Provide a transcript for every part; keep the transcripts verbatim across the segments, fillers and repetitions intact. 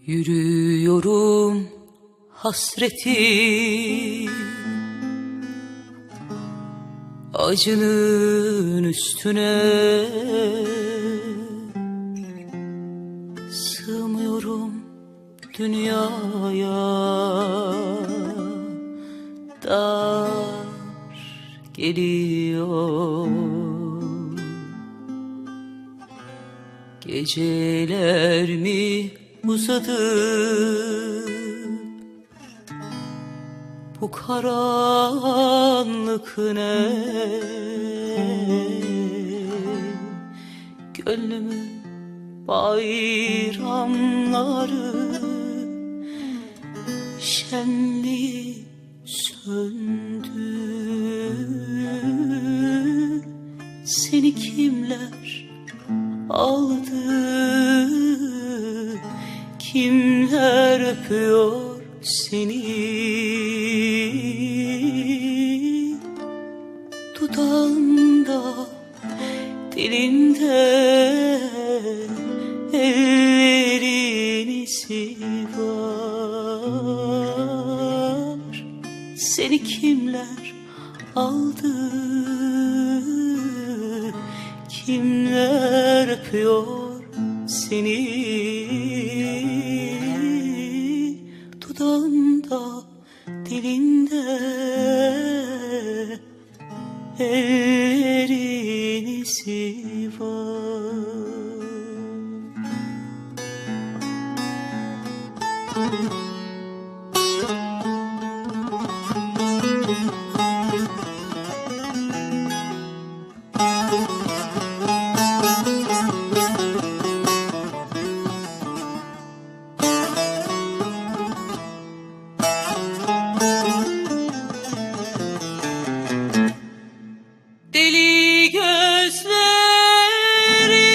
Yürüyorum hasreti, acının üstüne sığmıyorum dünyaya. Dar geliyor geceler mi uzadı, bu karanlık ne? Gönlümün bayramları şenliği söndü. Seni kimler aldı? Kimler öpüyor seni? Dudağında, dilinde ellerin izi var. Seni kimler aldı? Kimler öpüyor seni? Dudağında, dilinde ellerin izi var. Deli gözleri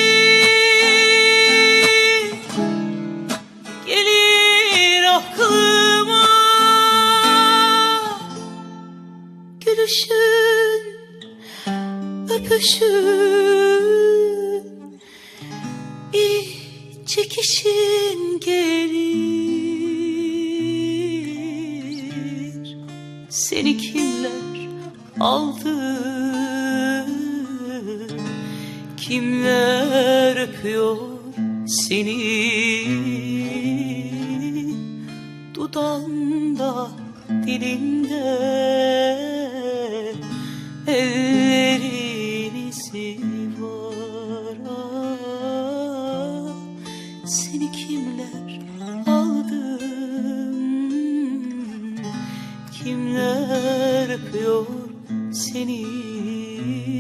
gelir aklıma, gülüşün, öpüşün, iç çekişin gelir. Seni kimler aldı? Kimler öpüyor seni? Dudağında, dilinde ellerin izi var. Ah, seni kimler aldı? Kimler öpüyor seni?